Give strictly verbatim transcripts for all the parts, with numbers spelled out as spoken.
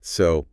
So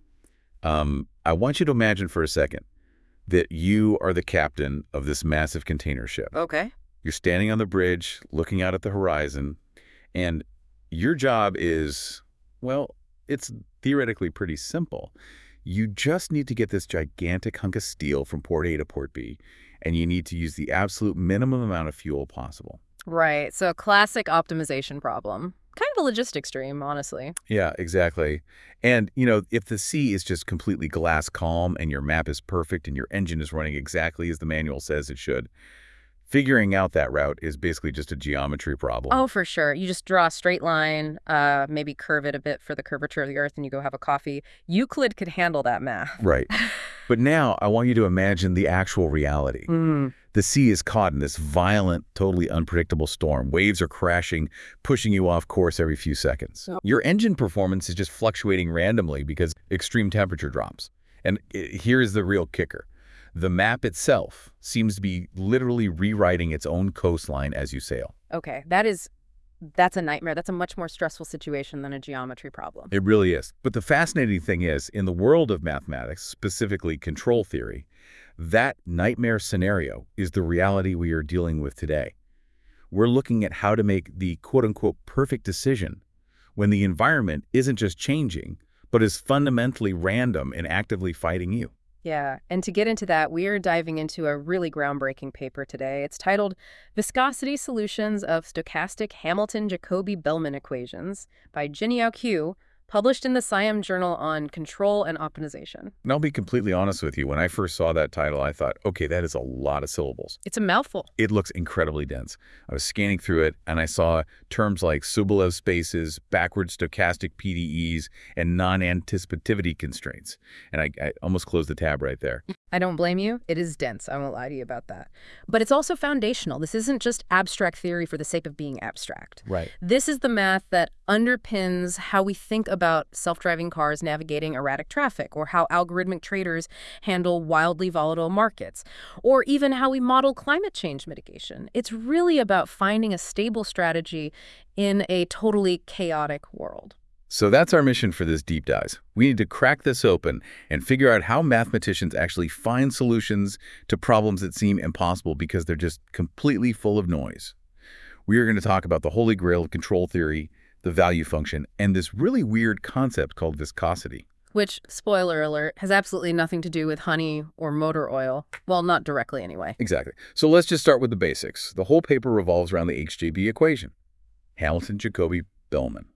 um, I want you to imagine for a second that you are the captain of this massive container ship. Okay. You're standing on the bridge, looking out at the horizon, and your job is, well, it's theoretically pretty simple. You just need to get this gigantic hunk of steel from port A to port B, and you need to use the absolute minimum amount of fuel possible. Right. So a classic optimization problem. Kind of a logistics dream, honestly. Yeah, exactly. And, you know, if the sea is just completely glass calm and your map is perfect and your engine is running exactly as the manual says it should, figuring out that route is basically just a geometry problem. Oh, for sure. You just draw a straight line, uh, maybe curve it a bit for the curvature of the Earth, and you go have a coffee. Euclid could handle that math. Right. But now I want you to imagine the actual reality. Mm. The sea is caught in this violent, totally unpredictable storm. Waves are crashing, pushing you off course every few seconds. Oh. Your engine performance is just fluctuating randomly because extreme temperature drops. And i- here's the real kicker. The map itself seems to be literally rewriting its own coastline as you sail. Okay, that is, that's a nightmare. That's a much more stressful situation than a geometry problem. It really is. But the fascinating thing is, in the world of mathematics, specifically control theory, that nightmare scenario is the reality we are dealing with today. We're looking at how to make the quote-unquote perfect decision when the environment isn't just changing, but is fundamentally random and actively fighting you. Yeah, and to get into that, we are diving into a really groundbreaking paper today. It's titled Viscosity Solutions of Stochastic Hamilton-Jacobi-Bellman Equations by Jinyao Q, published in the SCIEM Journal on Control and Optimization. And I'll be completely honest with you, when I first saw that title, I thought, okay, that is a lot of syllables. It's a mouthful. It looks incredibly dense. I was scanning through it, and I saw terms like Sobolev spaces, backward stochastic P D Es, and non-anticipativity constraints. And I, I almost closed the tab right there. I don't blame you. It is dense. I won't lie to you about that. But it's also foundational. This isn't just abstract theory for the sake of being abstract. Right. This is the math that underpins how we think about self-driving cars navigating erratic traffic, or how algorithmic traders handle wildly volatile markets, or even how we model climate change mitigation. It's really about finding a stable strategy in a totally chaotic world. So that's our mission for this deep dive. We need to crack this open and figure out how mathematicians actually find solutions to problems that seem impossible because they're just completely full of noise. We are going to talk about the holy grail of control theory, the value function, and this really weird concept called viscosity. Which, spoiler alert, has absolutely nothing to do with honey or motor oil. Well, not directly anyway. Exactly. So let's just start with the basics. The whole paper revolves around the H J B equation, Hamilton-Jacobi-Bellman.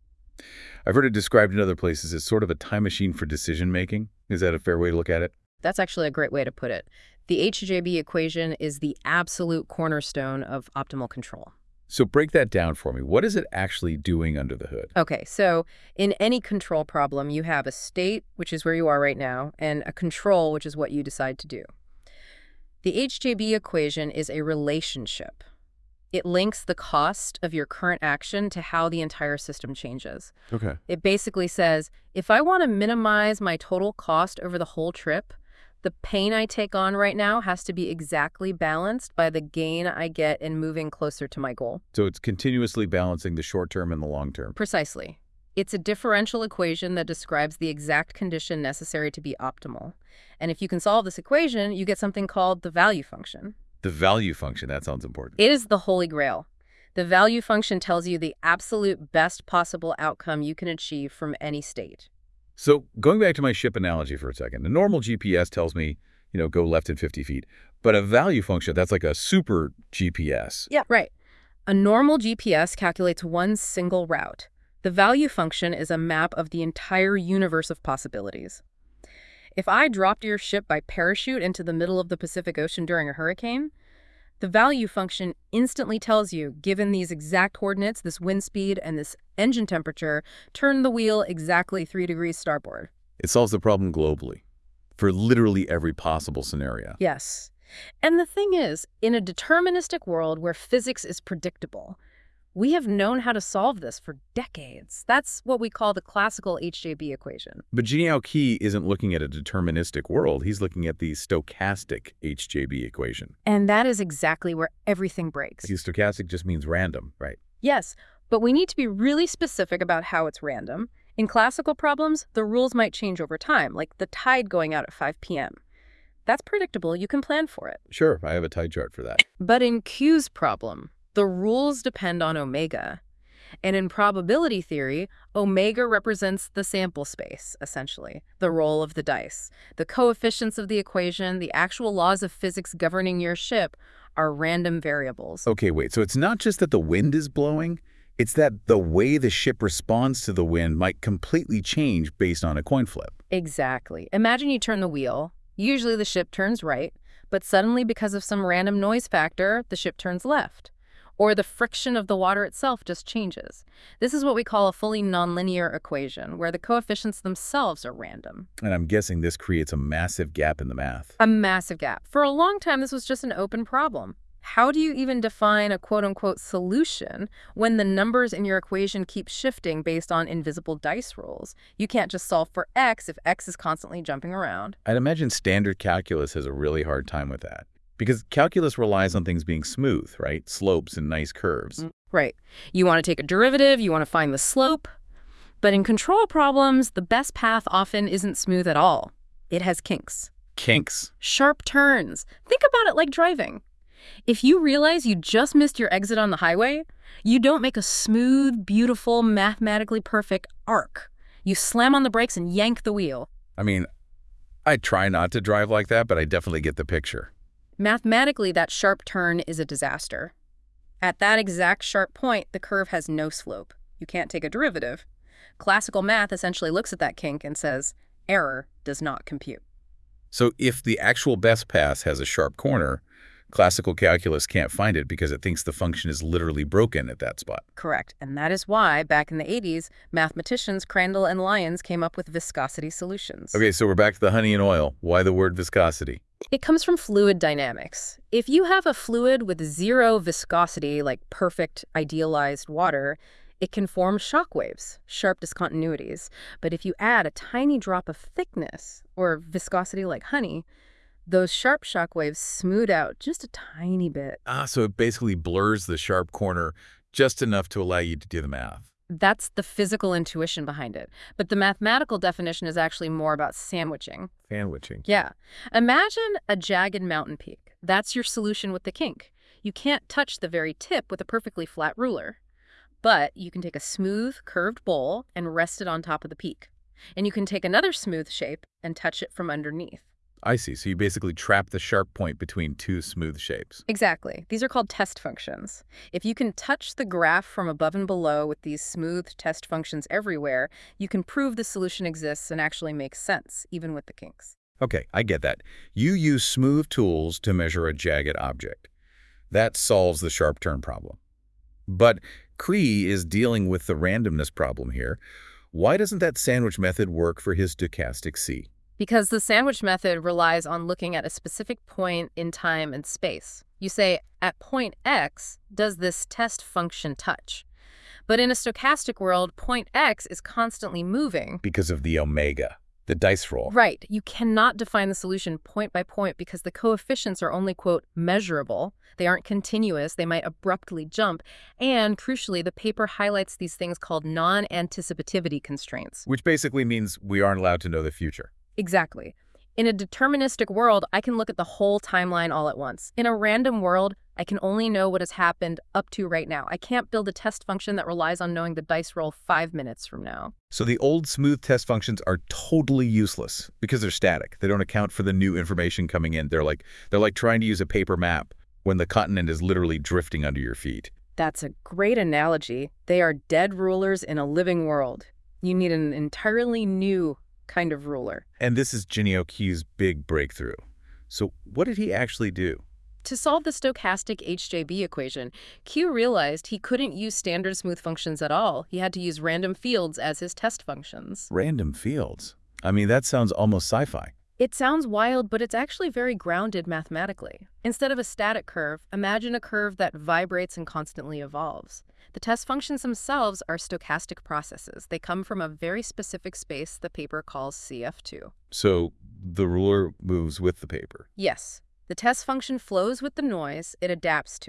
I've heard it described in other places as sort of a time machine for decision-making. Is that a fair way to look at it? That's actually a great way to put it. The H J B equation is the absolute cornerstone of optimal control. So break that down for me. What is it actually doing under the hood? Okay, so in any control problem, you have a state, which is where you are right now, and a control, which is what you decide to do. The H J B equation is a relationship. It links the cost of your current action to how the entire system changes. Okay. It basically says, if I want to minimize my total cost over the whole trip, the pain I take on right now has to be exactly balanced by the gain I get in moving closer to my goal. So it's continuously balancing the short term and the long term. Precisely. It's a differential equation that describes the exact condition necessary to be optimal. And if you can solve this equation, you get something called the value function. The value function, that sounds important. It is the holy grail. The value function tells you the absolute best possible outcome you can achieve from any state. So going back to my ship analogy for a second, the normal G P S tells me, you know, go left in fifty feet. But a value function, that's like a super G P S. Yeah, right. A normal G P S calculates one single route. The value function is a map of the entire universe of possibilities. If I dropped your ship by parachute into the middle of the Pacific Ocean during a hurricane, the value function instantly tells you, given these exact coordinates, this wind speed and this engine temperature, turn the wheel exactly three degrees starboard. It solves the problem globally for literally every possible scenario. Yes. And the thing is, in a deterministic world where physics is predictable, we have known how to solve this for decades. That's what we call the classical H J B equation. But Jinyao Q isn't looking at a deterministic world. He's looking at the stochastic H J B equation. And that is exactly where everything breaks. See, stochastic just means random, right? Yes, but we need to be really specific about how it's random. In classical problems, the rules might change over time, like the tide going out at five p m That's predictable. You can plan for it. Sure, I have a tide chart for that. But in Q's problem, the rules depend on omega. And in probability theory, omega represents the sample space, essentially, the roll of the dice. The coefficients of the equation, the actual laws of physics governing your ship, are random variables. Okay, wait, so it's not just that the wind is blowing, it's that the way the ship responds to the wind might completely change based on a coin flip. Exactly. Imagine you turn the wheel. Usually the ship turns right, but suddenly because of some random noise factor, the ship turns left. Or the friction of the water itself just changes. This is what we call a fully nonlinear equation, where the coefficients themselves are random. And I'm guessing this creates a massive gap in the math. A massive gap. For a long time, this was just an open problem. How do you even define a quote-unquote solution when the numbers in your equation keep shifting based on invisible dice rolls? You can't just solve for x if x is constantly jumping around. I'd imagine standard calculus has a really hard time with that. Because calculus relies on things being smooth, right? Slopes and nice curves. Right. You want to take a derivative, you want to find the slope. But in control problems, the best path often isn't smooth at all. It has kinks. Kinks. Sharp turns. Think about it like driving. If you realize you just missed your exit on the highway, you don't make a smooth, beautiful, mathematically perfect arc. You slam on the brakes and yank the wheel. I mean, I try not to drive like that, but I definitely get the picture. Mathematically, that sharp turn is a disaster. At that exact sharp point, the curve has no slope. You can't take a derivative. Classical math essentially looks at that kink and says, error does not compute. So if the actual best path has a sharp corner, classical calculus can't find it because it thinks the function is literally broken at that spot. Correct. And that is why, back in the eighties, mathematicians Crandall and Lyons came up with viscosity solutions. Okay, so we're back to the honey and oil. Why the word viscosity? It comes from fluid dynamics. If you have a fluid with zero viscosity, like perfect, idealized water, it can form shock waves, sharp discontinuities. But if you add a tiny drop of thickness, or viscosity like honey, those sharp shock waves smooth out just a tiny bit. Ah, so it basically blurs the sharp corner just enough to allow you to do the math. That's the physical intuition behind it. But the mathematical definition is actually more about sandwiching. Sandwiching. Yeah. Imagine a jagged mountain peak. That's your solution with the kink. You can't touch the very tip with a perfectly flat ruler. But you can take a smooth, curved bowl and rest it on top of the peak. And you can take another smooth shape and touch it from underneath. I see. So you basically trap the sharp point between two smooth shapes. Exactly. These are called test functions. If you can touch the graph from above and below with these smooth test functions everywhere, you can prove the solution exists and actually makes sense, even with the kinks. Okay, I get that. You use smooth tools to measure a jagged object. That solves the sharp turn problem. But Cree is dealing with the randomness problem here. Why doesn't that sandwich method work for his stochastic C? Because the sandwich method relies on looking at a specific point in time and space. You say, at point X, does this test function touch? But in a stochastic world, point X is constantly moving. Because of the omega, the dice roll. Right. You cannot define the solution point by point because the coefficients are only, quote, measurable. They aren't continuous. They might abruptly jump. And crucially, the paper highlights these things called non-anticipativity constraints. Which basically means we aren't allowed to know the future. Exactly. In a deterministic world, I can look at the whole timeline all at once. In a random world, I can only know what has happened up to right now. I can't build a test function that relies on knowing the dice roll five minutes from now. So the old smooth test functions are totally useless because they're static. They don't account for the new information coming in. They're like, they're like trying to use a paper map when the continent is literally drifting under your feet. That's a great analogy. They are dead rulers in a living world. You need an entirely new kind of ruler. And this is Jinhyo Q's big breakthrough. So what did he actually do? To solve the stochastic H J B equation, Q realized he couldn't use standard smooth functions at all. He had to use random fields as his test functions. Random fields? I mean, that sounds almost sci-fi. It sounds wild, but it's actually very grounded mathematically. Instead of a static curve, imagine a curve that vibrates and constantly evolves. The test functions themselves are stochastic processes. They come from a very specific space the paper calls C F two. So the ruler moves with the paper? Yes. The test function flows with the noise, it adapts to it.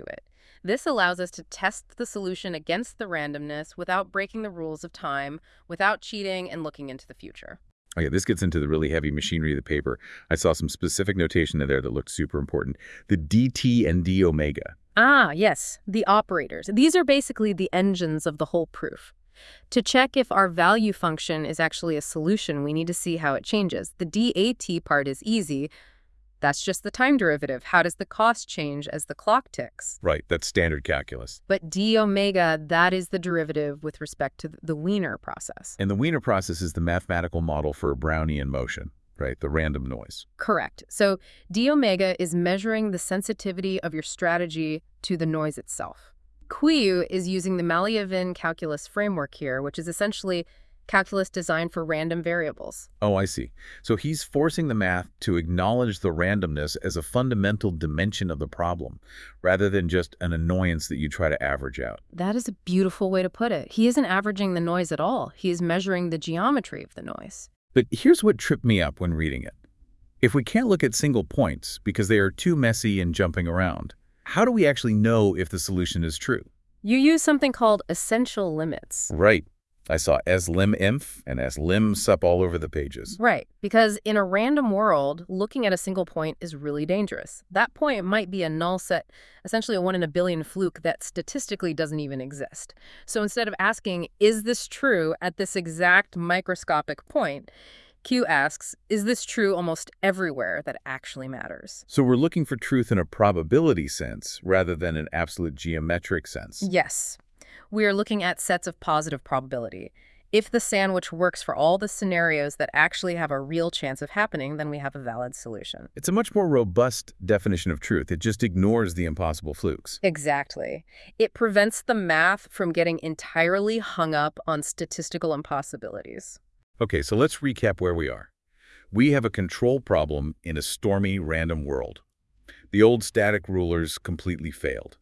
This allows us to test the solution against the randomness without breaking the rules of time, without cheating and looking into the future. Okay, this gets into the really heavy machinery of the paper. I saw some specific notation in there that looked super important. The dt and d omega. Ah, yes, the operators. These are basically the engines of the whole proof. To check if our value function is actually a solution, we need to see how it changes. The dAt part is easy. That's just the time derivative. How does the cost change as the clock ticks? Right, that's standard calculus. But d omega, that is the derivative with respect to the Wiener process. And the Wiener process is the mathematical model for a Brownian motion, right, the random noise. Correct. So d omega is measuring the sensitivity of your strategy to the noise itself. Qiu is using the Malevin calculus framework here, which is essentially calculus designed for random variables. Oh, I see. So he's forcing the math to acknowledge the randomness as a fundamental dimension of the problem, rather than just an annoyance that you try to average out. That is a beautiful way to put it. He isn't averaging the noise at all. He is measuring the geometry of the noise. But here's what tripped me up when reading it. If we can't look at single points because they are too messy and jumping around, how do we actually know if the solution is true? You use something called essential limits. Right. I saw as lim inf and as lim sup all over the pages. Right, because in a random world, looking at a single point is really dangerous. That point might be a null set, essentially a one in a billion fluke that statistically doesn't even exist. So instead of asking, is this true at this exact microscopic point, Qiu asks, is this true almost everywhere that actually matters? So we're looking for truth in a probability sense rather than an absolute geometric sense. Yes. We are looking at sets of positive probability. If the sandwich works for all the scenarios that actually have a real chance of happening, then we have a valid solution. It's a much more robust definition of truth. It just ignores the impossible flukes. Exactly. It prevents the math from getting entirely hung up on statistical impossibilities. Okay, so let's recap where we are. We have a control problem in a stormy, random world. The old static rulers completely failed.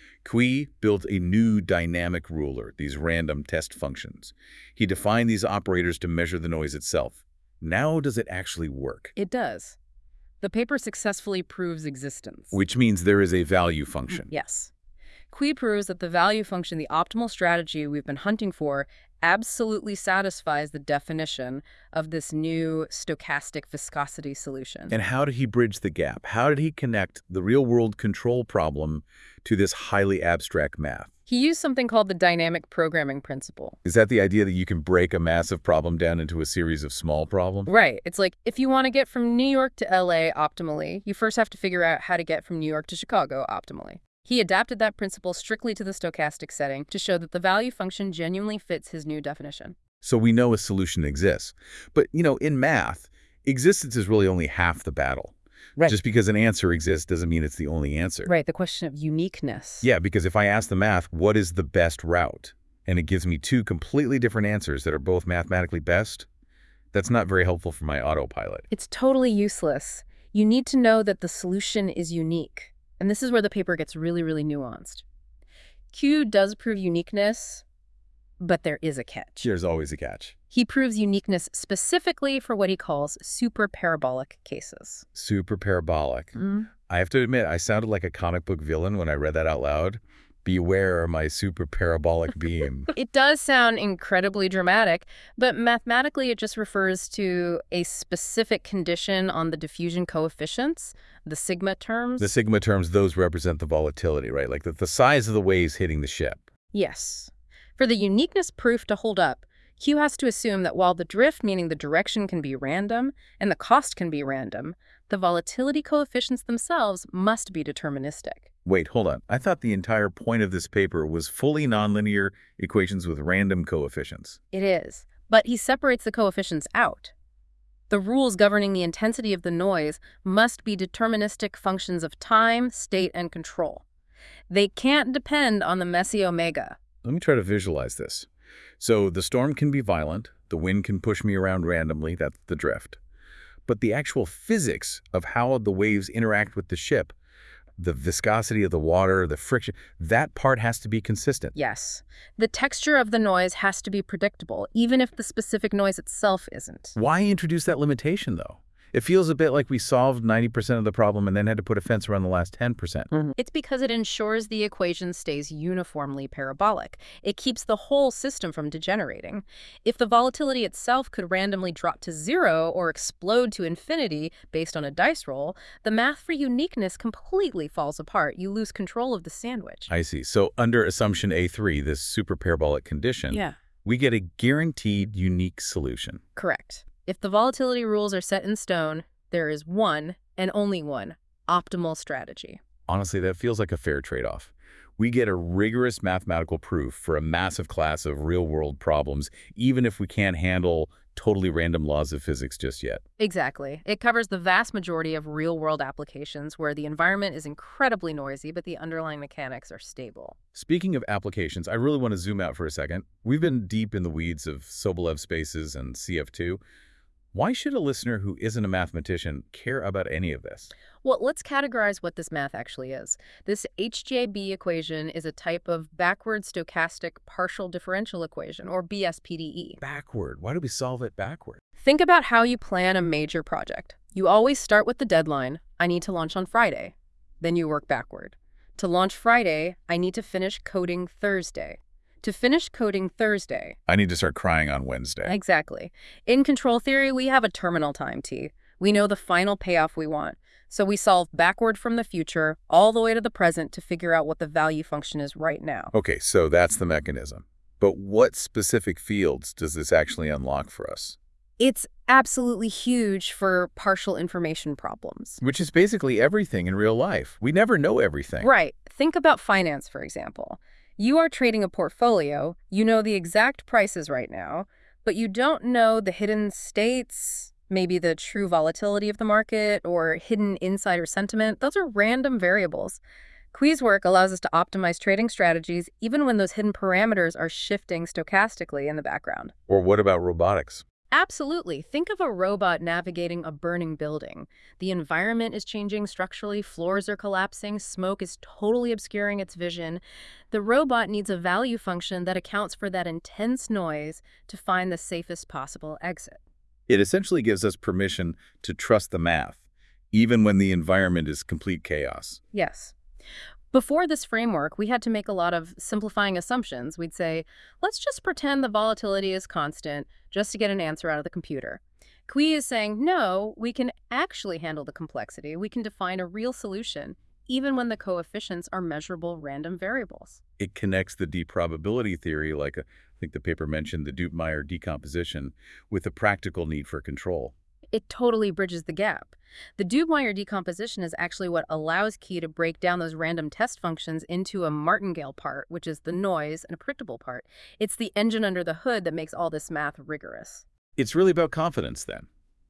Qiu built a new dynamic ruler, these random test functions. He defined these operators to measure the noise itself. Now does it actually work? It does. The paper successfully proves existence. Which means there is a value function. Yes. Qiu proves that the value function, the optimal strategy we've been hunting for, absolutely satisfies the definition of this new stochastic viscosity solution. And how did he bridge the gap? How did he connect the real-world control problem to this highly abstract math? He used something called the dynamic programming principle. Is that the idea that you can break a massive problem down into a series of small problems? Right. It's like, if you want to get from New York to L A optimally, you first have to figure out how to get from New York to Chicago optimally. He adapted that principle strictly to the stochastic setting to show that the value function genuinely fits his new definition. So we know a solution exists. But, you know, in math, existence is really only half the battle. Right. Just because an answer exists doesn't mean it's the only answer. Right, the question of uniqueness. Yeah, because if I ask the math, what is the best route? And it gives me two completely different answers that are both mathematically best, that's not very helpful for my autopilot. It's totally useless. You need to know that the solution is unique. And this is where the paper gets really, really nuanced. Qiu does prove uniqueness, but there is a catch. There's always a catch. He proves uniqueness specifically for what he calls superparabolic cases. Superparabolic. Mm. I have to admit, I sounded like a comic book villain when I read that out loud. Beware my superparabolic beam. It does sound incredibly dramatic, but mathematically it just refers to a specific condition on the diffusion coefficients, the sigma terms. The sigma terms, those represent the volatility, right? Like the, the size of the waves hitting the ship. Yes. For the uniqueness proof to hold up, Qiu has to assume that while the drift, meaning the direction, can be random and the cost can be random, the volatility coefficients themselves must be deterministic. Wait, hold on. I thought the entire point of this paper was fully nonlinear equations with random coefficients. It is, but he separates the coefficients out. The rules governing the intensity of the noise must be deterministic functions of time, state, and control. They can't depend on the messy omega. Let me try to visualize this. So the storm can be violent, the wind can push me around randomly, that's the drift. But the actual physics of how the waves interact with the ship, the viscosity of the water, the friction, that part has to be consistent. Yes. The texture of the noise has to be predictable, even if the specific noise itself isn't. Why introduce that limitation, though? It feels a bit like we solved ninety percent of the problem and then had to put a fence around the last ten percent. Mhm. It's because it ensures the equation stays uniformly parabolic. It keeps the whole system from degenerating. If the volatility itself could randomly drop to zero or explode to infinity based on a dice roll, the math for uniqueness completely falls apart. You lose control of the sandwich. I see. So under assumption A three, this super parabolic condition, Yeah. we get a guaranteed unique solution. Correct. If the volatility rules are set in stone, there is one, and only one, optimal strategy. Honestly, that feels like a fair trade-off. We get a rigorous mathematical proof for a massive class of real-world problems, even if we can't handle totally random laws of physics just yet. Exactly. It covers the vast majority of real-world applications where the environment is incredibly noisy, but the underlying mechanics are stable. Speaking of applications, I really want to zoom out for a second. We've been deep in the weeds of Sobolev spaces and C F two. Why should a listener who isn't a mathematician care about any of this? Well, let's categorize what this math actually is. This H J B equation is a type of backward stochastic partial differential equation, or B S P D E. Backward. Why do we solve it backward? Think about how you plan a major project. You always start with the deadline, I need to launch on Friday. Then you work backward. To launch Friday, I need to finish coding Thursday. To finish coding Thursday. I need to start crying on Wednesday. Exactly. In control theory, we have a terminal time T. We know the final payoff we want. So we solve backward from the future all the way to the present to figure out what the value function is right now. Okay, so that's the mechanism. But what specific fields does this actually unlock for us? It's absolutely huge for partial information problems. Which is basically everything in real life. We never know everything. Right. Think about finance, for example. You are trading a portfolio, you know the exact prices right now, but you don't know the hidden states, maybe the true volatility of the market, or hidden insider sentiment. Those are random variables. Quizwork allows us to optimize trading strategies even when those hidden parameters are shifting stochastically in the background. Or what about robotics? Absolutely. Think of a robot navigating a burning building. The environment is changing structurally, floors are collapsing, smoke is totally obscuring its vision. The robot needs a value function that accounts for that intense noise to find the safest possible exit. It essentially gives us permission to trust the math, even when the environment is complete chaos. Yes. Before this framework, we had to make a lot of simplifying assumptions. We'd say, let's just pretend the volatility is constant just to get an answer out of the computer. Cui is saying, no, we can actually handle the complexity. We can define a real solution, even when the coefficients are measurable random variables. It connects the deprobability theory, like a, I think the paper mentioned the Dupe-Meyer decomposition, with the practical need for control. It totally bridges the gap. The Dupe-Meyer decomposition is actually what allows Key to break down those random test functions into a martingale part, which is the noise, and a predictable part. It's the engine under the hood that makes all this math rigorous. It's really about confidence, then.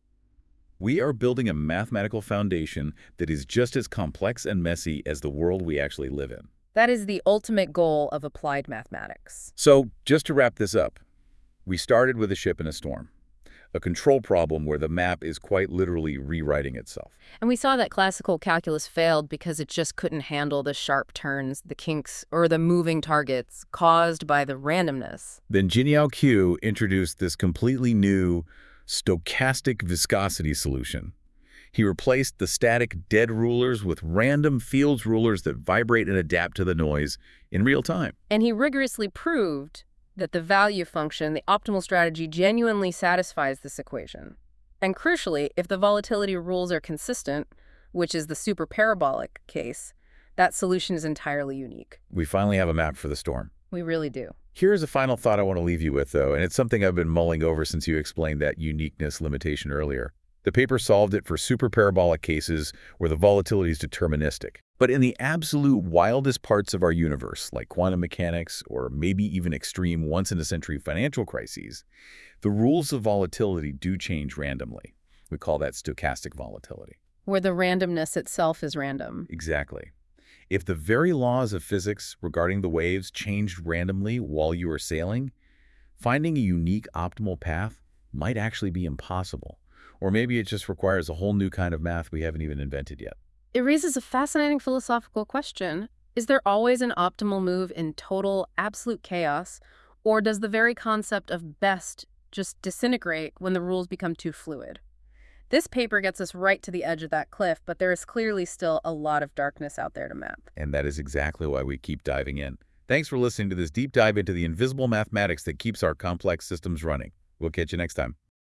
We are building a mathematical foundation that is just as complex and messy as the world we actually live in. That is the ultimate goal of applied mathematics. So, just to wrap this up, we started with a ship in a storm. A control problem where the map is quite literally rewriting itself. And we saw that classical calculus failed because it just couldn't handle the sharp turns, the kinks, or the moving targets caused by the randomness. Then Jinyao Q introduced this completely new stochastic viscosity solution. He replaced the static dead rulers with random fields rulers that vibrate and adapt to the noise in real time. And he rigorously proved that the value function, the optimal strategy, genuinely satisfies this equation. And crucially, if the volatility rules are consistent, which is the super parabolic case, that solution is entirely unique. We finally have a map for the storm. We really do. Here's a final thought I want to leave you with, though, and it's something I've been mulling over since you explained that uniqueness limitation earlier. The paper solved it for super parabolic cases where the volatility is deterministic. But in the absolute wildest parts of our universe, like quantum mechanics or maybe even extreme once-in-a-century financial crises, the rules of volatility do change randomly. We call that stochastic volatility. Where the randomness itself is random. Exactly. If the very laws of physics regarding the waves changed randomly while you were sailing, finding a unique optimal path might actually be impossible. Or maybe it just requires a whole new kind of math we haven't even invented yet. It raises a fascinating philosophical question. Is there always an optimal move in total, absolute chaos? Or does the very concept of best just disintegrate when the rules become too fluid? This paper gets us right to the edge of that cliff, but there is clearly still a lot of darkness out there to map. And that is exactly why we keep diving in. Thanks for listening to this deep dive into the invisible mathematics that keeps our complex systems running. We'll catch you next time.